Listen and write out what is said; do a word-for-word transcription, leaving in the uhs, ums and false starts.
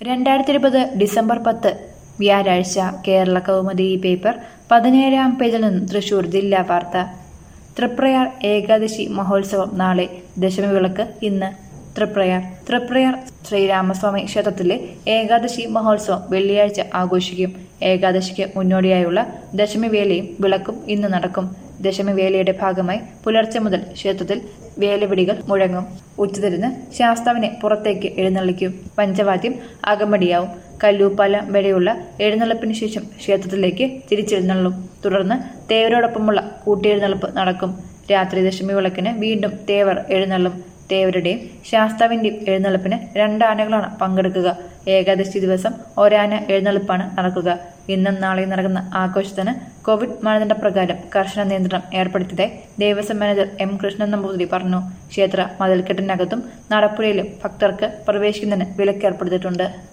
രണ്ടായിരത്തി ഇരുപത് ഡിസംബർ പത്ത് വ്യാഴാഴ്ച കേരള കൗമുദി പേപ്പർ പതിനേഴാം പേജിൽ നിന്നും തൃശൂർ ജില്ലാ വാർത്ത. തൃപ്രയാർ ഏകാദശി മഹോത്സവം നാളെ, ദശമി വിളക്ക് ഇന്ന്. തൃപ്രയാർ തൃപ്രയാർ ശ്രീരാമസ്വാമി ക്ഷേത്രത്തിലെ ഏകാദശി മഹോത്സവം വെള്ളിയാഴ്ച ആഘോഷിക്കും. ഏകാദശിക്ക് മുന്നോടിയായുള്ള ദശമി വേലയും വിളക്കും ഇന്ന് നടക്കും. ദശമി വേലയുടെ ഭാഗമായി പുലർച്ചെ മുതൽ ക്ഷേത്രത്തിൽ വേലവിളികൾ മുഴങ്ങും. ഉച്ചതിരിഞ്ഞ് ശാസ്താവിനെ പുറത്തേക്ക് എഴുന്നള്ളിക്കും. പഞ്ചവാദ്യം അകമ്പടിയാവും. കല്ലൂപ്പാലം വരെയുള്ള എഴുന്നള്ളിപ്പിന് ശേഷം ക്ഷേത്രത്തിലേക്ക് തിരിച്ചെഴുന്നള്ളും. തുടർന്ന് തേവരോടൊപ്പമുള്ള കൂട്ടിയെഴുന്നള്ളിപ്പ് നടക്കും. രാത്രി ദശമി വിളക്കിന് വീണ്ടും തേവർ എഴുന്നള്ളും. തേവരുടെയും ശാസ്താവിന്റെയും എഴുന്നള്ളിപ്പിന് രണ്ടാനകളാണ് പങ്കെടുക്കുക. ഏകാദശി ദിവസം ഒരാന എഴുന്നള്ളിപ്പാണ് നടക്കുക. ഇന്നും നാളെയും നടക്കുന്ന ആഘോഷത്തിന് കോവിഡ് മാനദണ്ഡ പ്രകാരം കർശന നിയന്ത്രണം ഏർപ്പെടുത്തിയതായി ദേവസ്വം മാനേജർ എം കൃഷ്ണൻ നമ്പൂതിരി പറഞ്ഞു. ക്ഷേത്ര മതിൽക്കെട്ടിനകത്തും നടപ്പുരയിലും ഭക്തർക്ക് പ്രവേശിക്കുന്നതിന് വിലക്ക് ഏർപ്പെടുത്തിയിട്ടുണ്ട്.